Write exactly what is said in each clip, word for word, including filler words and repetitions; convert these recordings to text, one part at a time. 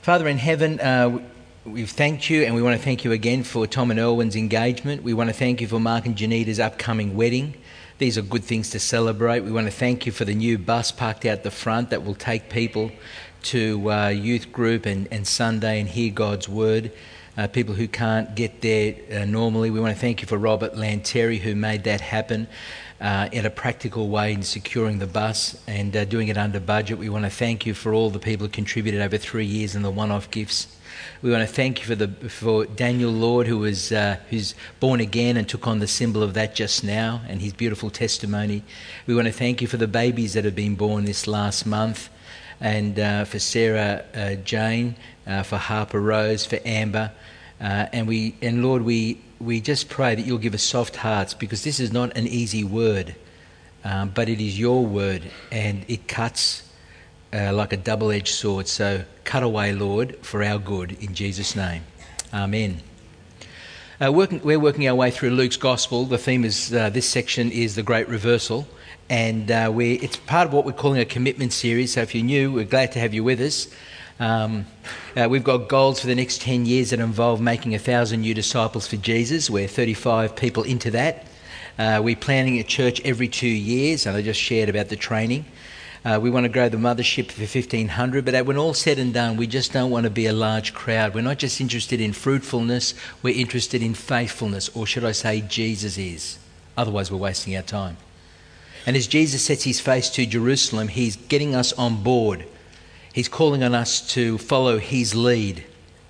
Father in heaven, uh, we've thanked you, and we want to thank you again for Tom and Erwin's engagement. We want to thank you for Mark and Janita's upcoming wedding. These are good things to celebrate. We want to thank you for the new bus parked out the front that will take people to uh, youth group and, and Sunday and hear God's word. Uh, people who can't get there uh, normally. We want to thank you for Robert Lanteri, who made that happen uh, in a practical way in securing the bus and uh, doing it under budget. We want to thank you for all the people who contributed over three years and the one-off gifts. We want to thank you for the for Daniel Lord, who was uh, who's born again and took on the symbol of that just now, and his beautiful testimony. We want to thank you for the babies that have been born this last month, and uh, for Sarah uh, Jane, uh, for Harper Rose, for Amber, uh, and we and Lord, we we just pray that you'll give us soft hearts, because this is not an easy word, um, but it is your word, and it cuts Uh, like a double-edged sword. So cut away, Lord, for our good, in Jesus' name. Amen. Uh, working, we're working our way through Luke's Gospel. The theme is, uh, this section is the Great Reversal, and uh, we it's part of what we're calling a commitment series. So if you're new, we're glad to have you with us. Um, uh, we've got goals for the next ten years that involve making a thousand new disciples for Jesus. We're thirty-five people into that. Uh, we're planning a church every two years, and I just shared about the training. Uh, we want to grow the mothership for fifteen hundred, but when all said and done, we just don't want to be a large crowd. We're not just interested in fruitfulness, we're interested in faithfulness, or should I say Jesus is. Otherwise, we're wasting our time. And as Jesus sets his face to Jerusalem, he's getting us on board. He's calling on us to follow his lead.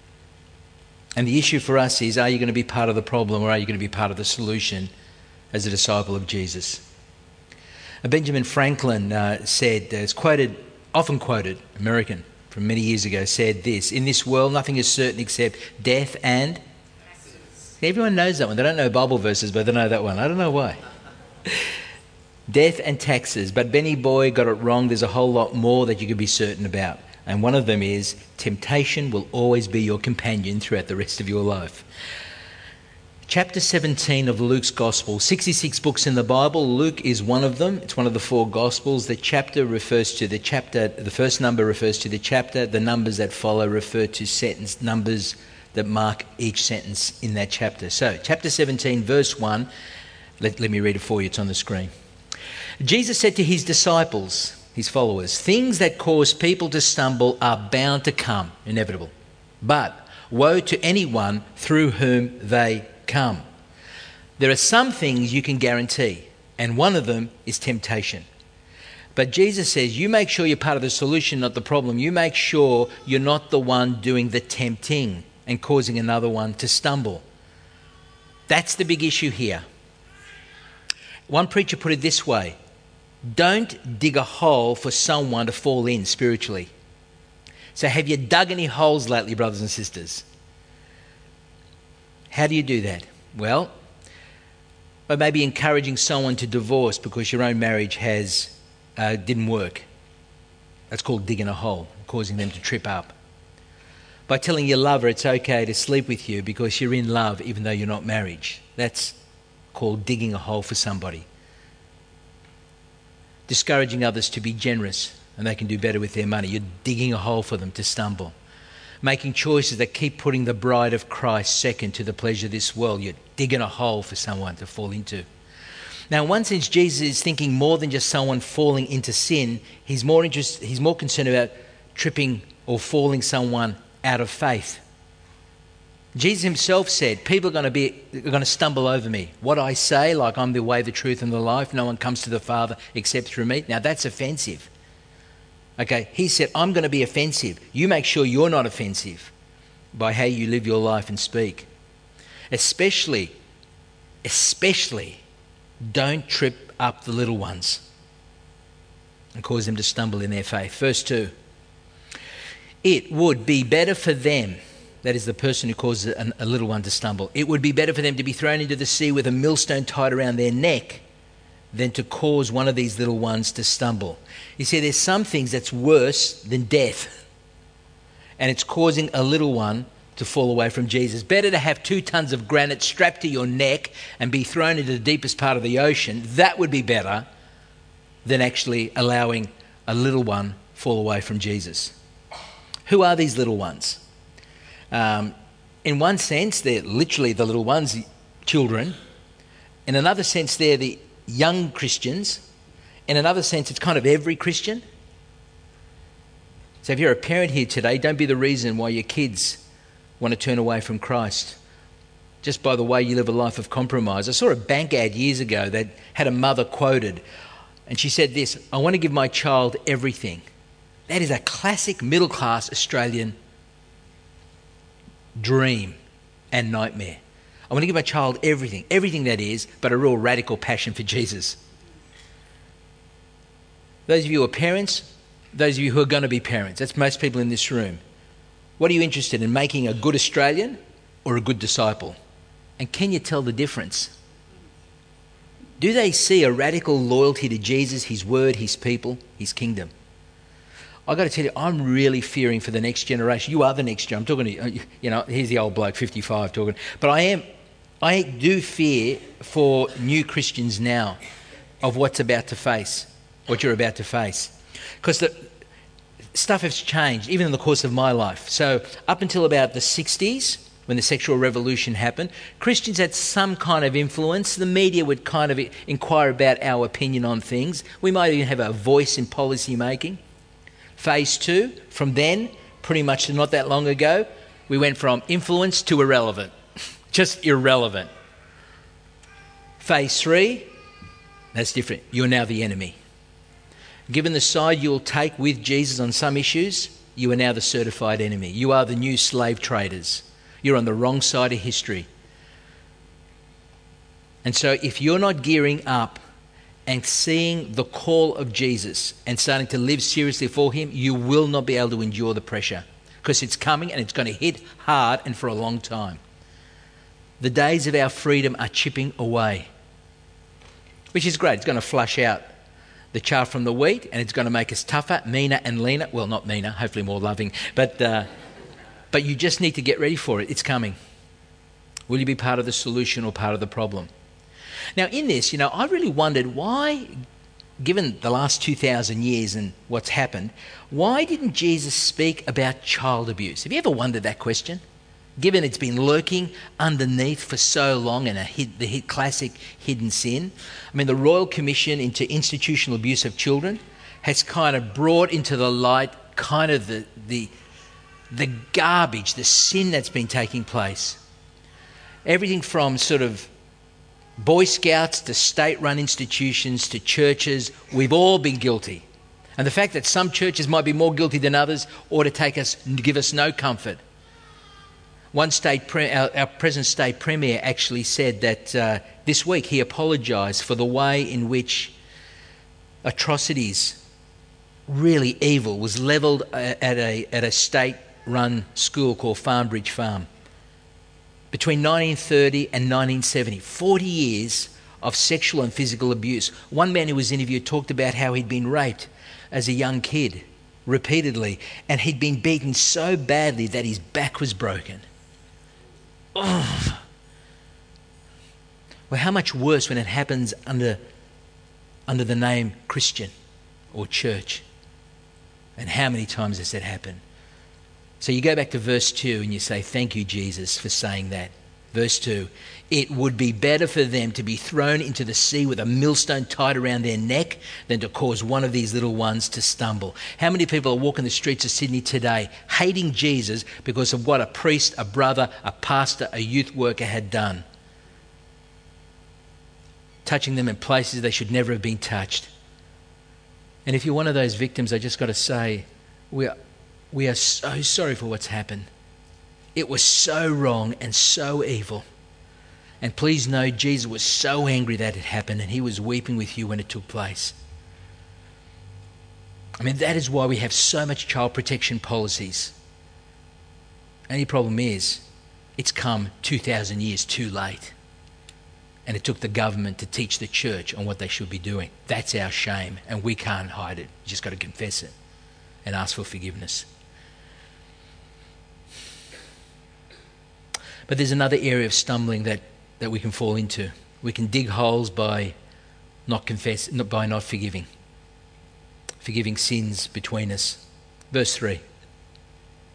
And the issue for us is, are you going to be part of the problem, or are you going to be part of the solution as a disciple of Jesus? Benjamin Franklin uh, said, uh, it's quoted, often quoted, American, from many years ago, said this: "In this world, nothing is certain except death and..." Everyone knows that one. They don't know Bible verses, but they know that one. I don't know why. Death and taxes. But Benny Boy got it wrong. There's a whole lot more that you can be certain about. And one of them is, temptation will always be your companion throughout the rest of your life. Chapter seventeen of Luke's Gospel, sixty-six books in the Bible. Luke is one of them. It's one of the four Gospels. The chapter refers to the chapter, the first number refers to the chapter. The numbers that follow refer to sentence numbers that mark each sentence in that chapter. So, chapter seventeen, verse one, let, let me read it for you. It's on the screen. Jesus said to his disciples, his followers, "Things that cause people to stumble are bound to come," inevitable. "But woe to anyone through whom they come. There are some things you can guarantee, and one of them is temptation. But Jesus says, you make sure you're part of the solution, not the problem. You make sure you're not the one doing the tempting and causing another one to stumble." That's the big issue here. One preacher put it this way: don't dig a hole for someone to fall in spiritually. So have you dug any holes lately, brothers and sisters? How do you do that? Well, by maybe encouraging someone to divorce because your own marriage has uh, didn't work. That's called digging a hole, causing them to trip up. By telling your lover it's okay to sleep with you because you're in love even though you're not married. That's called digging a hole for somebody. Discouraging others to be generous and they can do better with their money. You're digging a hole for them to stumble. Making choices that keep putting the bride of Christ second to the pleasure of this world. You're digging a hole for someone to fall into. Now, in one sense, Jesus is thinking more than just someone falling into sin. He's more interest, he's more concerned about tripping or falling someone out of faith. Jesus himself said, people are going to be are going to stumble over me. What I say, like I'm the way, the truth, and the life, no one comes to the Father except through me. Now, that's offensive. Okay, he said, I'm going to be offensive. You make sure you're not offensive by how you live your life and speak. Especially, especially, don't trip up the little ones and cause them to stumble in their faith. Verse two, it would be better for them, that is the person who causes a, a little one to stumble, it would be better for them to be thrown into the sea with a millstone tied around their neck than to cause one of these little ones to stumble. You see, there's some things that's worse than death, and it's causing a little one to fall away from Jesus. Better to have two tons of granite strapped to your neck and be thrown into the deepest part of the ocean. That would be better than actually allowing a little one fall away from Jesus. Who are these little ones? Um, in one sense, they're literally the little ones, children. In another sense, they're the young Christians. In another sense, it's kind of every Christian. So if you're a parent here today, don't be the reason why your kids want to turn away from Christ just by the way you live a life of compromise. I saw a bank ad years ago that had a mother quoted, and she said this: "I want to give my child everything." That is a classic middle-class Australian dream and nightmare. I want to give my child everything, everything that is, but a real radical passion for Jesus. Those of you who are parents, those of you who are going to be parents, that's most people in this room. What are you interested in, making a good Australian or a good disciple? And can you tell the difference? Do they see a radical loyalty to Jesus, his word, his people, his kingdom? I've got to tell you, I'm really fearing for the next generation. You are the next generation. I'm talking to you, you know, here's the old bloke, fifty-five, talking. But I am, I do fear for new Christians now of what's about to face, what you're about to face. Because the stuff has changed, even in the course of my life. So up until about the sixties, when the sexual revolution happened, Christians had some kind of influence. The media would kind of inquire about our opinion on things. We might even have a voice in policy making. Phase two, from then, pretty much not that long ago, we went from influence to irrelevant. Just irrelevant. Phase three, that's different. You're now the enemy. Given the side you'll take with Jesus on some issues, you are now the certified enemy. You are the new slave traders. You're on the wrong side of history. And so if you're not gearing up and seeing the call of Jesus and starting to live seriously for him, you will not be able to endure the pressure, because it's coming and it's going to hit hard and for a long time. The days of our freedom are chipping away, which is great. It's going to flush out the chaff from the wheat, and it's going to make us tougher, meaner and leaner. Well, not meaner, hopefully more loving. But uh, but you just need to get ready for it. It's coming. Will you be part of the solution or part of the problem? Now, in this, you know, I really wondered why, given the last two thousand years and what's happened, why didn't Jesus speak about child abuse? Have you ever wondered that question? Given it's been lurking underneath for so long, and a hid, the hid, classic hidden sin. I mean, the Royal Commission into Institutional Abuse of Children has kind of brought into the light kind of the the, the garbage, the sin that's been taking place. Everything from sort of Boy Scouts to state-run institutions to churches, we've all been guilty. And the fact that some churches might be more guilty than others ought to take us, give us no comfort. One state, pre- our, our present state premier actually said that uh, this week he apologised for the way in which atrocities, really evil, was levelled at a at a state-run school called Farmbridge Farm. Between nineteen thirty and nineteen seventy, forty years of sexual and physical abuse. One man who was interviewed talked about how he'd been raped as a young kid repeatedly, and he'd been beaten so badly that his back was broken. Oh. Well, how much worse when it happens under, under the name Christian or church? And how many times has that happened? So you go back to verse two and you say, thank you, Jesus, for saying that. Verse two, it would be better for them to be thrown into the sea with a millstone tied around their neck than to cause one of these little ones to stumble. How many people are walking the streets of Sydney today hating Jesus because of what a priest, a brother, a pastor, a youth worker had done? Touching them in places they should never have been touched. And if you're one of those victims, I just got to say, we are, we are so sorry for what's happened. It was so wrong and so evil. And please know, Jesus was so angry that it happened, and he was weeping with you when it took place. I mean, that is why we have so much child protection policies. Only problem is, it's come two thousand years too late. And it took the government to teach the church on what they should be doing. That's our shame, and we can't hide it. You just got to confess it and ask for forgiveness. But there's another area of stumbling that, that we can fall into. We can dig holes by not confess, by not forgiving. Forgiving sins between us. Verse three.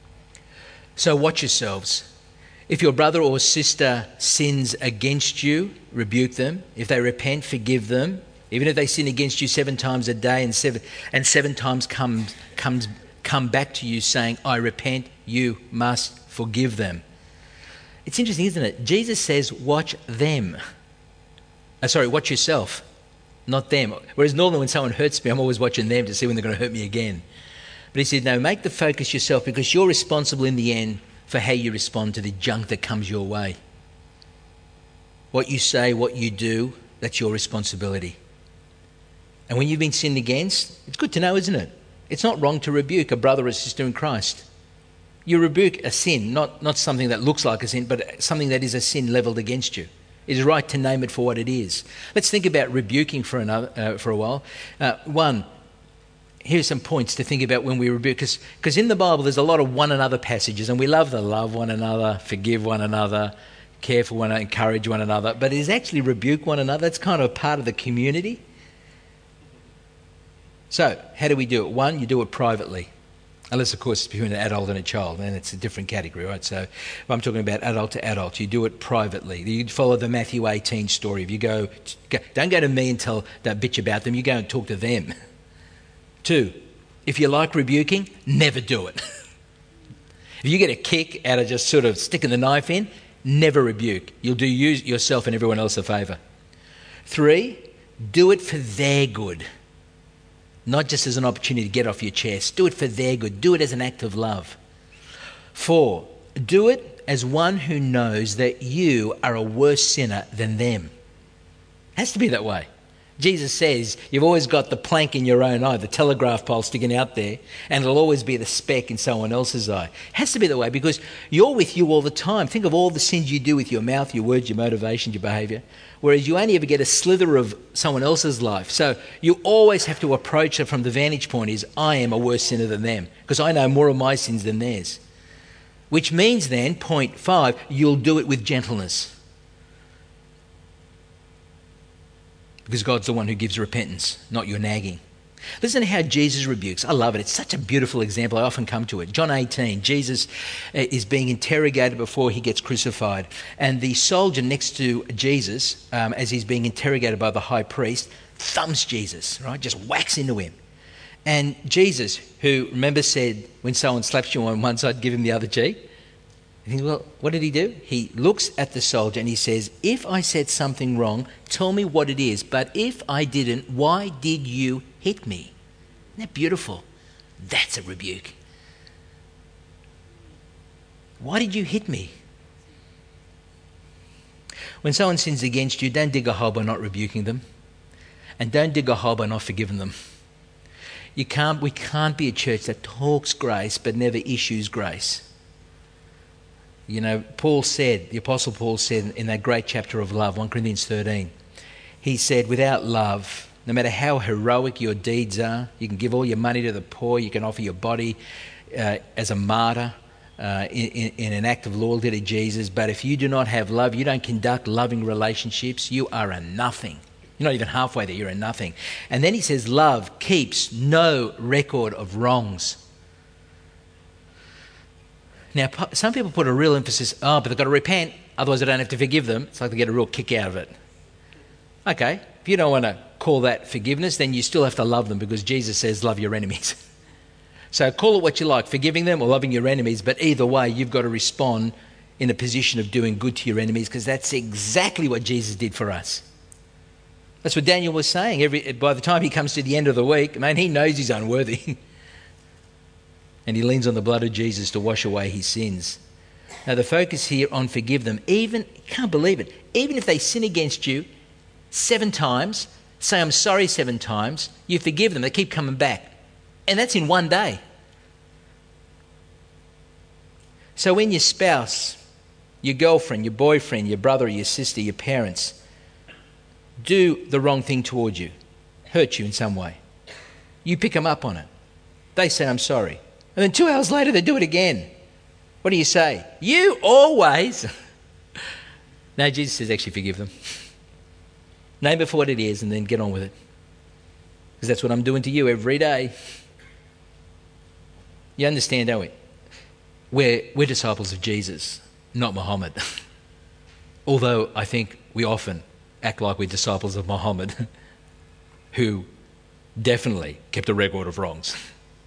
So watch yourselves. If your brother or sister sins against you, rebuke them. If they repent, forgive them. Even if they sin against you seven times a day and seven and seven times comes comes come back to you saying, I repent, you must forgive them. It's interesting, isn't it? Jesus says, watch them. Uh, sorry, watch yourself, not them. Whereas normally when someone hurts me, I'm always watching them to see when they're going to hurt me again. But he said, no, make the focus yourself, because you're responsible in the end for how you respond to the junk that comes your way. What you say, what you do, that's your responsibility. And when you've been sinned against, it's good to know, isn't it? It's not wrong to rebuke a brother or sister in Christ. You rebuke a sin, not, not something that looks like a sin, but something that is a sin levelled against you. It is right to name it for what it is. Let's think about rebuking for another uh, for a while. Uh, one, here's some points to think about when we rebuke, because in the Bible there's a lot of one another passages, and we love to love one another, forgive one another, care for one another, encourage one another, but it is actually rebuke one another. That's kind of part of the community. So, how do we do it? One, you do it privately. Unless, of course, it's between an adult and a child, then it's a different category, right? So if I'm talking about adult to adult, you do it privately. You follow the Matthew eighteen story. If you go, don't go to me and tell that bitch about them, you go and talk to them. Two, if you like rebuking, never do it. If you get a kick out of just sort of sticking the knife in, never rebuke. You'll do you, yourself and everyone else a favour. Three, do it for their good. Not just as an opportunity to get off your chest. Do it for their good. Do it as an act of love. Four, do it as one who knows that you are a worse sinner than them. It has to be that way. Jesus says you've always got the plank in your own eye, the telegraph pole sticking out there, and it'll always be the speck in someone else's eye. It has to be that way because you're with you all the time. Think of all the sins you do with your mouth, your words, your motivations, your behaviour, whereas you only ever get a slither of someone else's life. So you always have to approach it from the vantage point is, I am a worse sinner than them because I know more of my sins than theirs. Which means then, point five, you'll do it with gentleness. Because God's the one who gives repentance, not your nagging. Listen to how Jesus rebukes. I love it. It's such a beautiful example. I often come to it. John eighteen, Jesus is being interrogated before he gets crucified. And the soldier next to Jesus, um, as he's being interrogated by the high priest, thumbs Jesus, right? Just whacks into him. And Jesus, who, remember, said, when someone slaps you on one side, give him the other cheek. You think, well, what did he do? He looks at the soldier and he says, if I said something wrong, tell me what it is. But if I didn't, why did you hit me? Isn't that beautiful? That's a rebuke. Why did you hit me? When someone sins against you, don't dig a hole by not rebuking them. And don't dig a hole by not forgiving them. You can't, we can't be a church that talks grace but never issues grace. You know, Paul said, the Apostle Paul said in that great chapter of love, First Corinthians thirteen, he said, without love, no matter how heroic your deeds are, you can give all your money to the poor, you can offer your body uh, as a martyr uh, in, in, in an act of loyalty to Jesus, but if you do not have love, you don't conduct loving relationships, you are a nothing. You're not even halfway there, you're a nothing. And then he says, love keeps no record of wrongs. Now, some people put a real emphasis, oh, but they've got to repent, otherwise I don't have to forgive them. It's like they get a real kick out of it. Okay, if you don't want to call that forgiveness, then you still have to love them because Jesus says love your enemies. So call it what you like, forgiving them or loving your enemies, but either way, you've got to respond in a position of doing good to your enemies because that's exactly what Jesus did for us. That's what Daniel was saying. Every, by the time he comes to the end of the week, man, he knows he's unworthy. And he leans on the blood of Jesus to wash away his sins. Now the focus here on forgive them, even, can't believe it, even if they sin against you seven times, say I'm sorry seven times, you forgive them, they keep coming back. And that's in one day. So when your spouse, your girlfriend, your boyfriend, your brother or your sister, your parents do the wrong thing toward you, hurt you in some way, you pick them up on it. They say I'm sorry. And then two hours later, they do it again. What do you say? You always. No, Jesus says actually forgive them. Name it for what it is and then get on with it. Because that's what I'm doing to you every day. You understand, don't we? we're, we're disciples of Jesus, not Muhammad. Although I think we often act like we're disciples of Muhammad, who definitely kept a record of wrongs.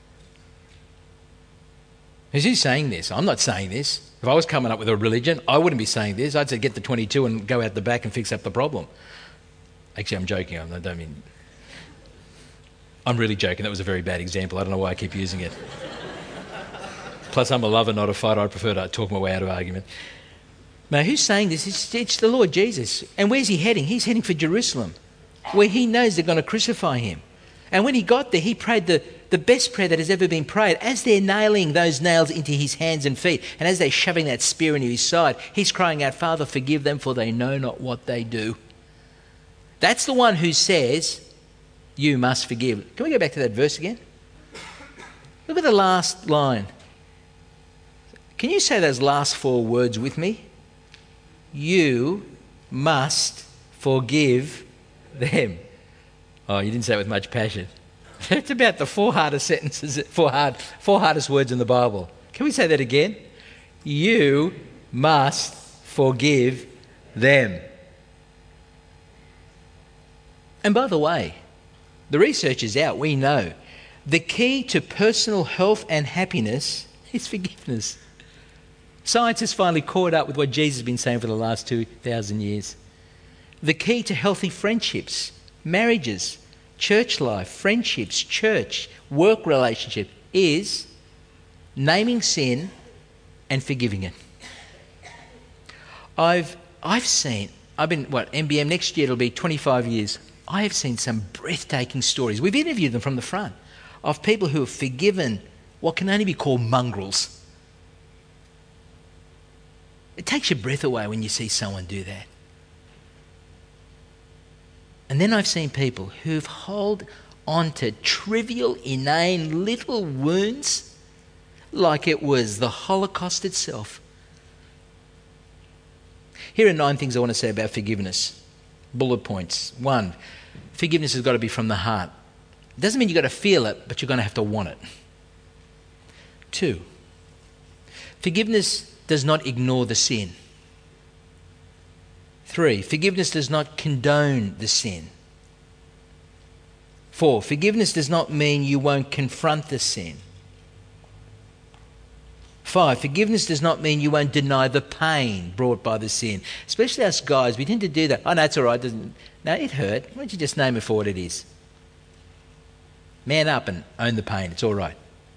Is he saying this? I'm not saying this. If I was coming up with a religion, I wouldn't be saying this. I'd say get the twenty-two and go out the back and fix up the problem. Actually, I'm joking. I don't mean... I'm really joking. That was a very bad example. I don't know why I keep using it. Plus, I'm a lover, not a fighter. I prefer to talk my way out of argument. Now, who's saying this? It's, it's the Lord Jesus. And where's he heading? He's heading for Jerusalem, where he knows they're going to crucify him. And when he got there, he prayed the, the best prayer that has ever been prayed. As they're nailing those nails into his hands and feet, and as they're shoving that spear into his side, he's crying out, Father, forgive them, for they know not what they do. That's the one who says, you must forgive. Can we go back to that verse again? Look at the last line. Can you say those last four words with me? You must forgive them. Oh, you didn't say it with much passion. It's about the four hardest sentences, four hard, four hardest words in the Bible. Can we say that again? You must forgive them. And by the way, the research is out. We know the key to personal health and happiness is forgiveness. Science has finally caught up with what Jesus has been saying for the last two thousand years. The key to healthy friendships, marriages, church life, friendships, church, work relationship is naming sin and forgiving it. I've I've seen, I've been, what, M B M next year it'll be twenty-five years. I have seen some breathtaking stories. We've interviewed them from the front of people who have forgiven what can only be called mongrels. It takes your breath away when you see someone do that. And then I've seen people who've held on to trivial, inane little wounds like it was the Holocaust itself. Here are nine things I want to say about forgiveness. Bullet points. One, forgiveness has got to be from the heart. It doesn't mean you've got to feel it, but you're going to have to want it. Two, forgiveness does not ignore the sin. Three, forgiveness does not condone the sin. Four, forgiveness does not mean you won't confront the sin. Five, forgiveness does not mean you won't deny the pain brought by the sin. Especially us guys, we tend to do that. Oh, no, it's all right. Doesn't, no, it hurt. Why don't you just name it for what it is? Man up and own the pain. It's all right.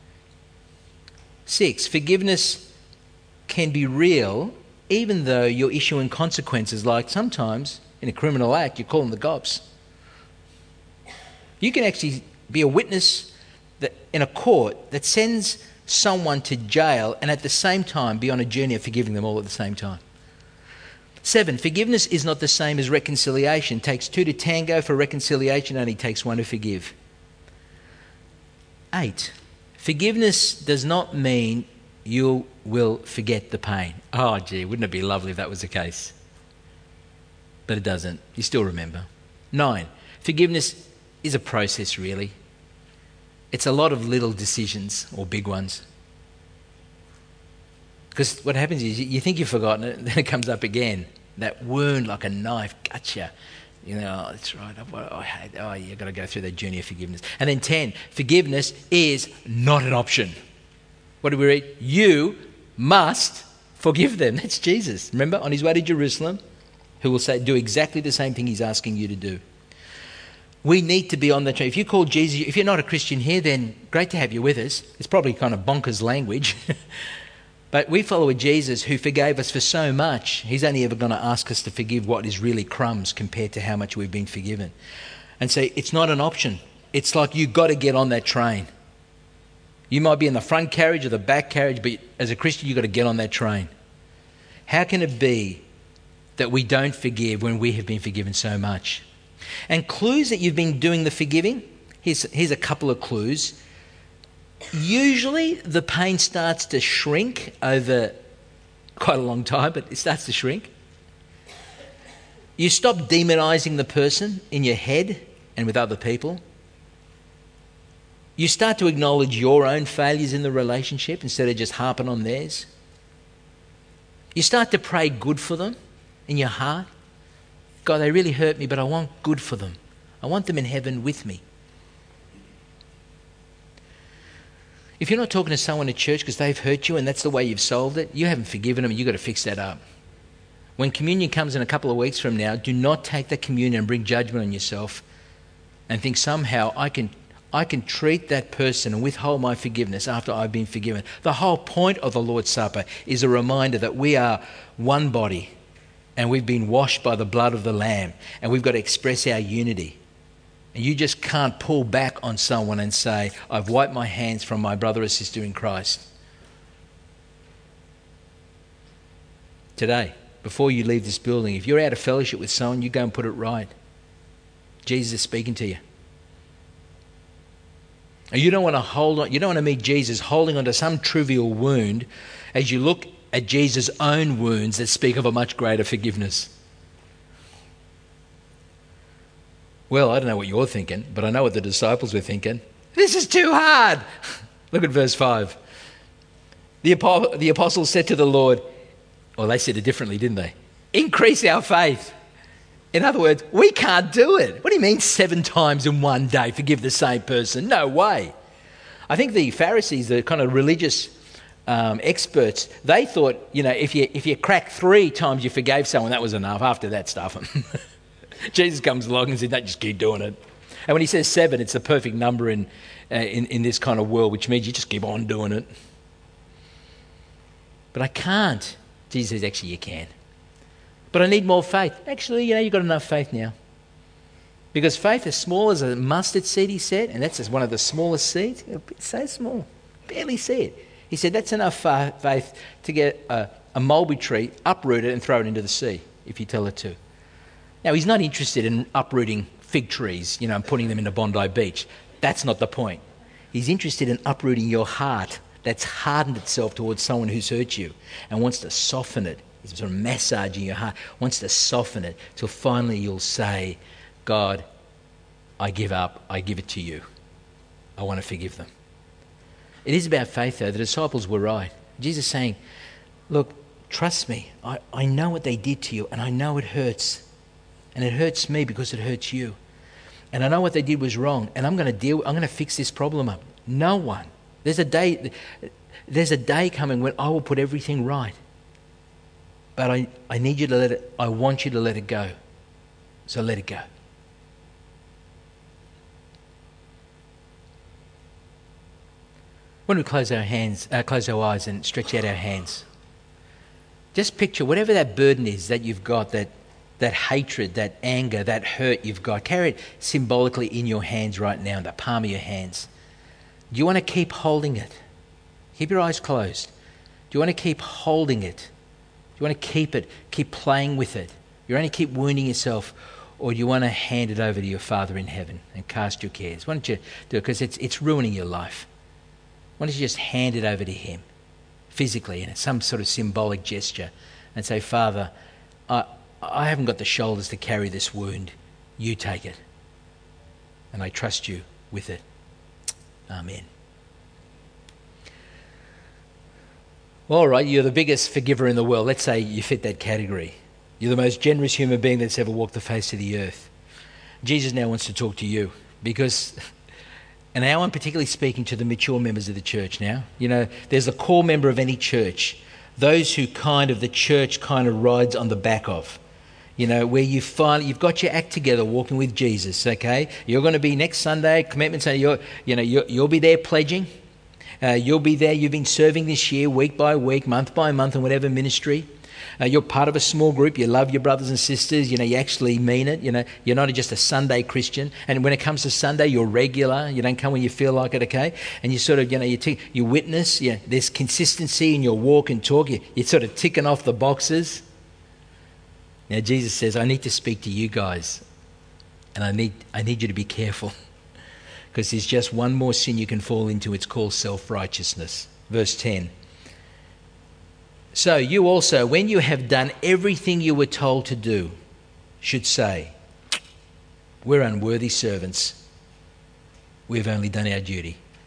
Six, forgiveness can be real even though you're issuing consequences, like sometimes in a criminal act you're calling the cops. You can actually be a witness that, in a court that sends someone to jail and at the same time be on a journey of forgiving them all at the same time. Seven, forgiveness is not the same as reconciliation. It takes two to tango. For reconciliation, only takes one to forgive. Eight, forgiveness does not mean you will forget the pain. Oh, gee, wouldn't it be lovely if that was the case? But it doesn't. You still remember. Nine, forgiveness is a process, really. It's a lot of little decisions, or big ones. Because what happens is you think you've forgotten it, and then it comes up again. That wound like a knife, gotcha. You know, oh, that's right. Oh, oh, oh you've got to go through that journey of forgiveness. And then ten, forgiveness is not an option. What do we read? You must forgive them. That's Jesus. Remember, on his way to Jerusalem, who will say, do exactly the same thing he's asking you to do. We need to be on the train. If you call Jesus, if you're not a Christian here, then great to have you with us. It's probably kind of bonkers language. But we follow a Jesus who forgave us for so much. He's only ever going to ask us to forgive what is really crumbs compared to how much we've been forgiven. And so it's not an option. It's like you've got to get on that train. You might be in the front carriage or the back carriage, but as a Christian, you've got to get on that train. How can it be that we don't forgive when we have been forgiven so much? And clues that you've been doing the forgiving, here's, here's a couple of clues. Usually the pain starts to shrink over quite a long time, but it starts to shrink. You stop demonizing the person in your head and with other people. You start to acknowledge your own failures in the relationship instead of just harping on theirs. You start to pray good for them in your heart. God, they really hurt me, but I want good for them. I want them in heaven with me. If you're not talking to someone at church because they've hurt you and that's the way you've solved it, you haven't forgiven them and you've got to fix that up. When communion comes in a couple of weeks from now, do not take the communion and bring judgment on yourself and think somehow I can I can treat that person and withhold my forgiveness after I've been forgiven. The whole point of the Lord's Supper is a reminder that we are one body and we've been washed by the blood of the Lamb and we've got to express our unity. And you just can't pull back on someone and say, I've wiped my hands from my brother or sister in Christ. Today, before you leave this building, if you're out of fellowship with someone, you go and put it right. Jesus is speaking to you. And you don't want to hold on, you don't want to meet Jesus holding on to some trivial wound as you look at Jesus' own wounds that speak of a much greater forgiveness. Well, I don't know what you're thinking, but I know what the disciples were thinking. This is too hard. Look at verse five. The, apo- the apostles said to the Lord, well, they said it differently, didn't they? Increase our faith. In other words, we can't do it. What do you mean seven times in one day forgive the same person? No way. I think the Pharisees, the kind of religious um, experts, they thought, you know, if you if you crack three times you forgave someone, that was enough. After that, stuff them. Jesus comes along and says, no, just keep doing it. And when he says seven, it's the perfect number in, uh, in, in this kind of world, which means you just keep on doing it. But I can't. Jesus says, actually, you can. But I need more faith. Actually, you know, you've got enough faith now. Because faith as small as a mustard seed, he said, and that's just one of the smallest seeds. It's so small. Barely see it. He said, that's enough faith to get a, a mulberry tree, uproot it and throw it into the sea, if you tell it to. Now, he's not interested in uprooting fig trees, you know, and putting them into Bondi Beach. That's not the point. He's interested in uprooting your heart that's hardened itself towards someone who's hurt you and wants to soften it. He's sort of massaging your heart, wants to soften it till finally you'll say, God, I give up. I give it to you. I want to forgive them. It is about faith, though. The disciples were right. Jesus is saying, look, trust me. I, I know what they did to you and I know it hurts. And it hurts me because it hurts you. And I know what they did was wrong. And I'm going to deal, I'm going to fix this problem up. No one. There's a day, there's a day coming when I will put everything right. But I, I need you to let it, I want you to let it go. So let it go. When we close our hands, uh, close our eyes and stretch out our hands, just picture whatever that burden is that you've got, that that hatred, that anger, that hurt you've got, carry it symbolically in your hands right now, in the palm of your hands. Do you want to keep holding it? Keep your eyes closed. Do you want to keep holding it? Do you want to keep it, keep playing with it? You only keep wounding yourself, or do you want to hand it over to your Father in heaven and cast your cares? Why don't you do it? Because it's, it's ruining your life. Why don't you just hand it over to him physically in some sort of symbolic gesture and say, Father, I... I haven't got the shoulders to carry this wound. You take it. And I trust you with it. Amen. All right, you're the biggest forgiver in the world. Let's say you fit that category. You're the most generous human being that's ever walked the face of the earth. Jesus now wants to talk to you because, and now I'm particularly speaking to the mature members of the church now. You know, there's a core member of any church, those who kind of the church kind of rides on the back of. You know, where you finally, you've got your act together walking with Jesus, okay? You're going to be next Sunday, Commitment Sunday, you're, you know, you're, you'll be there pledging. Uh, you'll be there, you've been serving this year, week by week, month by month, in whatever ministry. Uh, you're part of a small group, you love your brothers and sisters, you know, you actually mean it, you know, you're not just a Sunday Christian. And when it comes to Sunday, you're regular, you don't come when you feel like it, okay? And you sort of, you know, you, t- you witness, you know, there's consistency in your walk and talk, you, you're sort of ticking off the boxes. Now Jesus says, I need to speak to you guys, and I need I need you to be careful, because there's just one more sin you can fall into. It's called self-righteousness. Verse ten. So you also, when you have done everything you were told to do, should say, we're unworthy servants. We've only done our duty.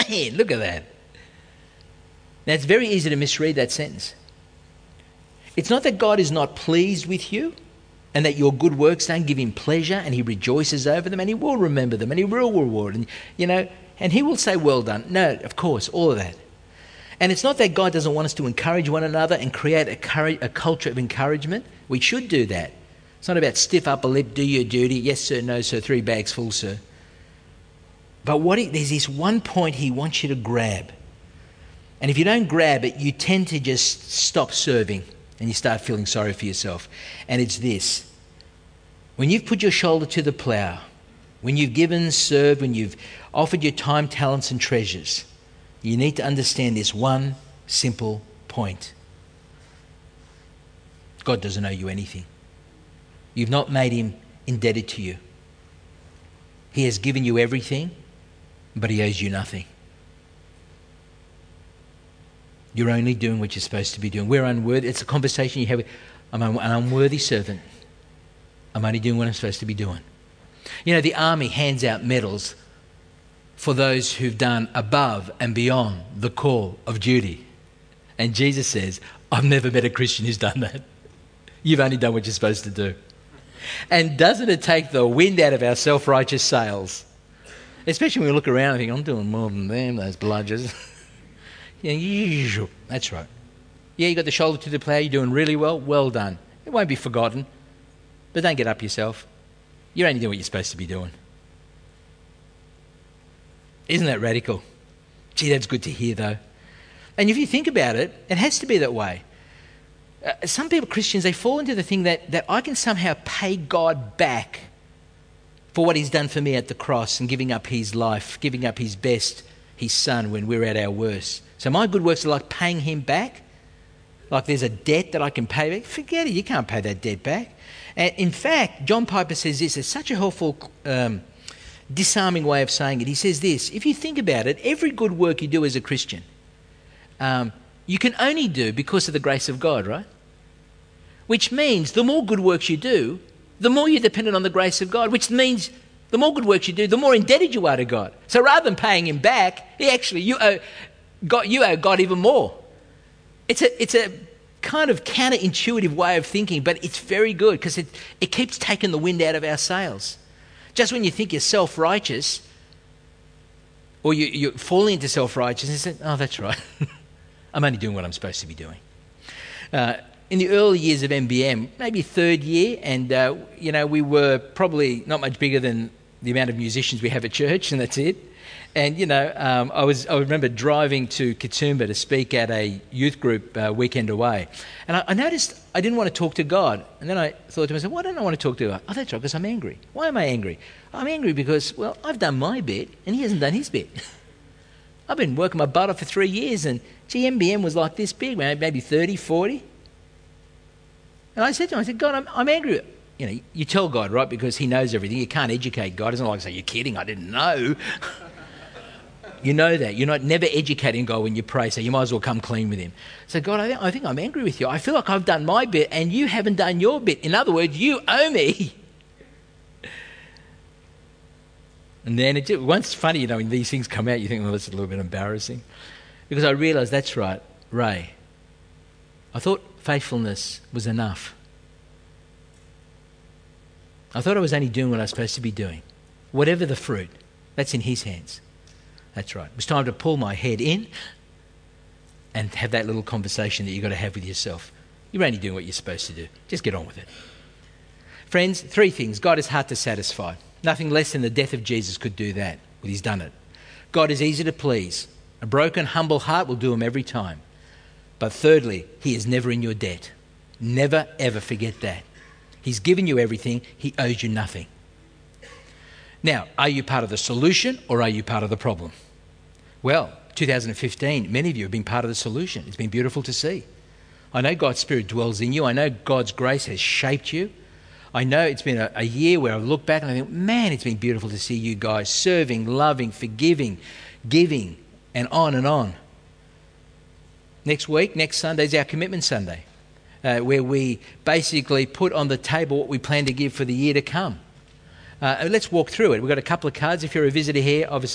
Man, look at that. Now, it's very easy to misread that sentence. It's not that God is not pleased with you and that your good works don't give him pleasure and he rejoices over them and he will remember them and he will reward and, you know, and he will say, well done. No, of course, all of that. And it's not that God doesn't want us to encourage one another and create a, courage, a culture of encouragement. We should do that. It's not about stiff upper lip, do your duty, yes sir, no sir, three bags full sir. But what he, there's this one point he wants you to grab. And if you don't grab it, you tend to just stop serving and you start feeling sorry for yourself. And it's this. When you've put your shoulder to the plough, when you've given, served, when you've offered your time, talents and treasures, you need to understand this one simple point. God doesn't owe you anything. You've not made him indebted to you. He has given you everything, but he owes you nothing. You're only doing what you're supposed to be doing. We're unworthy. It's a conversation you have with, I'm an unworthy servant. I'm only doing what I'm supposed to be doing. You know, the army hands out medals for those who've done above and beyond the call of duty. And Jesus says, I've never met a Christian who's done that. You've only done what you're supposed to do. And doesn't it take the wind out of our self-righteous sails? Especially when we look around and think, I'm doing more than them, those bludgers. Yeah, that's right. Yeah, you got the shoulder to the plough, you're doing really well, well done. It won't be forgotten. But don't get up yourself. You're only doing what you're supposed to be doing. Isn't that radical? Gee, that's good to hear though. And if you think about it, it has to be that way. Uh, some people, Christians, they fall into the thing that, that I can somehow pay God back for what he's done for me at the cross and giving up his life, giving up his best, his son when we're at our worst. So my good works are like paying him back. Like there's a debt that I can pay back. Forget it, you can't pay that debt back. And in fact, John Piper says this, it's such a helpful, um, disarming way of saying it. He says this, if you think about it, every good work you do as a Christian, um, you can only do because of the grace of God, right? Which means the more good works you do, the more you're dependent on the grace of God, which means the more good works you do, the more indebted you are to God. So rather than paying him back, he actually, you owe God, you owe God even more. It's a, it's a kind of counterintuitive way of thinking, but it's very good because it, it keeps taking the wind out of our sails. Just when you think you're self-righteous, or you, you're falling into self-righteousness, and say, oh, that's right. I'm only doing what I'm supposed to be doing. Uh, in the early years of M B M, maybe third year, and, uh, you know, we were probably not much bigger than the amount of musicians we have at church, and that's it. And, you know, um, I was I remember driving to Katoomba to speak at a youth group uh, weekend away. And I, I noticed I didn't want to talk to God. And then I thought to myself, why don't I want to talk to God? Oh, that's right, because I'm angry. Why am I angry? I'm angry because, well, I've done my bit and he hasn't done his bit. I've been working my butt off for three years and, gee, M B M was like this big, maybe thirty, forty. And I said to him, I said, God, I'm, I'm angry. You know, you tell God, right, because he knows everything. You can't educate God. It's not like say, you're kidding, I didn't know. You know that. You're not never educating God when you pray, so you might as well come clean with him. So God, I think, I think I'm angry with you. I feel like I've done my bit and you haven't done your bit. In other words, you owe me. And then it, once it's funny, you know, when these things come out, you think, well, that's a little bit embarrassing. Because I realised, that's right, Ray. I thought faithfulness was enough. I thought I was only doing what I was supposed to be doing. Whatever the fruit, that's in his hands. That's right. It was time to pull my head in and have that little conversation that you've got to have with yourself. You're only doing what you're supposed to do. Just get on with it. Friends, three things. God is hard to satisfy. Nothing less than the death of Jesus could do that. Well, he's done it. God is easy to please. A broken, humble heart will do him every time. But thirdly, he is never in your debt. Never, ever forget that. He's given you everything. He owes you nothing. Now, are you part of the solution or are you part of the problem? Well, two thousand fifteen, many of you have been part of the solution. It's been beautiful to see. I know God's Spirit dwells in you. I know God's grace has shaped you. I know it's been a, a year where I look back and I think, man, it's been beautiful to see you guys serving, loving, forgiving, giving, and on and on. Next week, next Sunday is our Commitment Sunday, uh, where we basically put on the table what we plan to give for the year to come. Uh, let's walk through it. We've got a couple of cards. If you're a visitor here, obviously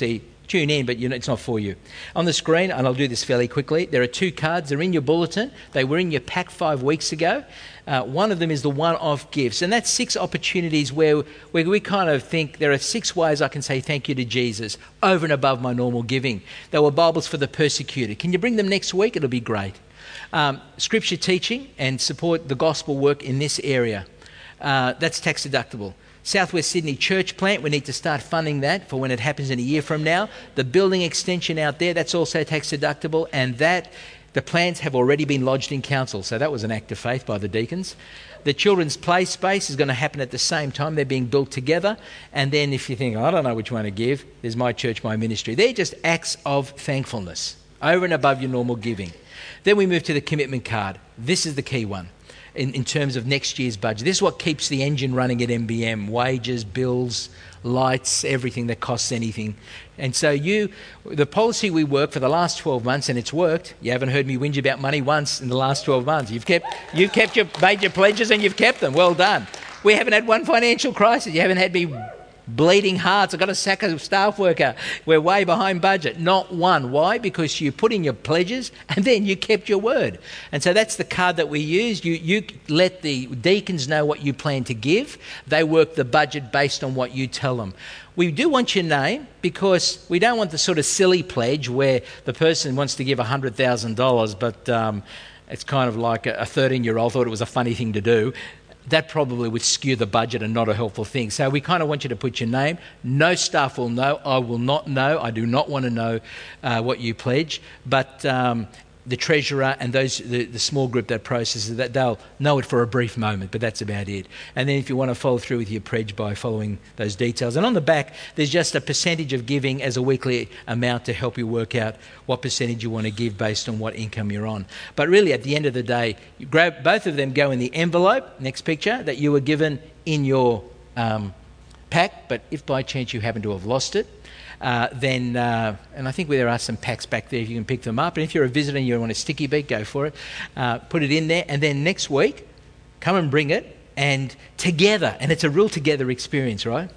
tune in, but you know, it's not for you. On the screen, and I'll do this fairly quickly, there are two cards. They're in your bulletin. They were in your pack five weeks ago. Uh, one of them is the one-off gifts, and that's six opportunities where, where we kind of think there are six ways I can say thank you to Jesus over and above my normal giving. They were Bibles for the persecuted. Can you bring them next week? It'll be great. Um, scripture teaching and support the gospel work in this area. Uh, that's tax deductible. Southwest Sydney church plant, we need to start funding that for when it happens in a year from now. The building extension out there, that's also tax deductible, and that the plans have already been lodged in council, so that was an act of faith by the deacons. The children's play space is going to happen at the same time. They're being built together. And then if you think, I don't know which one to give, there's My Church, My Ministry. They're just acts of thankfulness over and above your normal giving. Then we move to the commitment card. This is the key one in, in terms of next year's budget. This is what keeps the engine running at M B M. Wages, bills, lights, everything that costs anything. And so you, the policy we work for the last twelve months, and it's worked. You haven't heard me whinge about money once in the last twelve months. You've kept, you've kept your, made your pledges and you've kept them. Well done. We haven't had one financial crisis. You haven't had me bleeding hearts. I've got to sack a staff worker. We're way behind budget. Not one. Why? Because you put in your pledges and then you kept your word. And so that's the card that we use. You, you let the deacons know what you plan to give. They work the budget based on what you tell them. We do want your name because we don't want the sort of silly pledge where the person wants to give one hundred thousand dollars, but um, it's kind of like a thirteen-year-old thought it was a funny thing to do. That probably would skew the budget and not a helpful thing. So we kind of want you to put your name. No staff will know. I will not know. I do not want to know uh, what you pledge. But um, the treasurer and those the, the small group that processes that, they'll know it for a brief moment, but that's about it. And then if you want to follow through with your pledge by following those details. And on the back, there's just a percentage of giving as a weekly amount to help you work out what percentage you want to give based on what income you're on. But really, at the end of the day, you grab both of them, go in the envelope, next picture, that you were given in your um, pack. But if by chance you happen to have lost it, Uh, then, uh, and I think there are some packs back there if you can pick them up. And if you're a visitor and you want a sticky beak, go for it. Uh, put it in there. And then next week, come and bring it. And together, and it's a real together experience, right?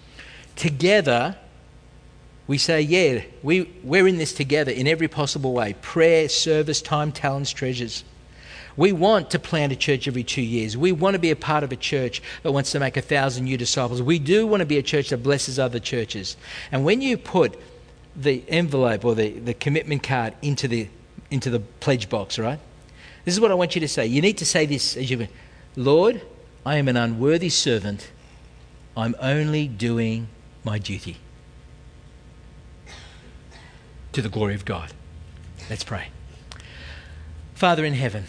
Together, we say, yeah, we, we're in this together in every possible way. Prayer, service, time, talents, treasures. We want to plant a church every two years. We want to be a part of a church that wants to make a thousand new disciples. We do want to be a church that blesses other churches. And when you put the envelope or the, the commitment card into the into the pledge box, right? This is what I want you to say. You need to say this as you, Lord, I am an unworthy servant. I'm only doing my duty. To the glory of God. Let's pray. Father in heaven,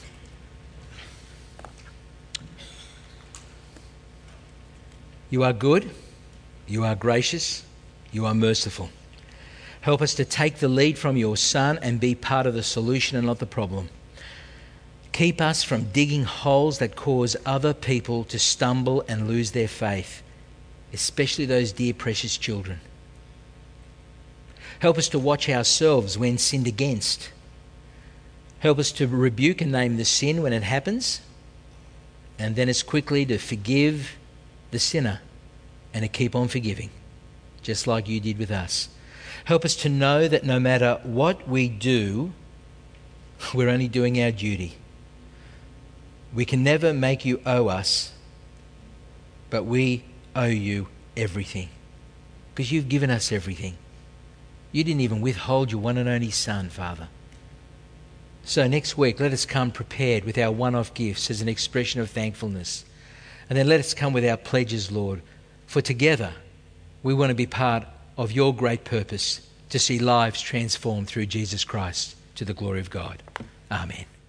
you are good, you are gracious, you are merciful. Help us to take the lead from your Son and be part of the solution and not the problem. Keep us from digging holes that cause other people to stumble and lose their faith, especially those dear precious children. Help us to watch ourselves when sinned against. Help us to rebuke and name the sin when it happens, and then as quickly to forgive the sinner and to keep on forgiving, just like you did with us. Help us to know that no matter what we do, we're only doing our duty. We can never make you owe us, but we owe you everything because you've given us everything. You didn't even withhold your one and only Son, Father. So next week, let us come prepared with our one-off gifts as an expression of thankfulness. And then let us come with our pledges, Lord, for together we want to be part of your great purpose to see lives transformed through Jesus Christ to the glory of God. Amen.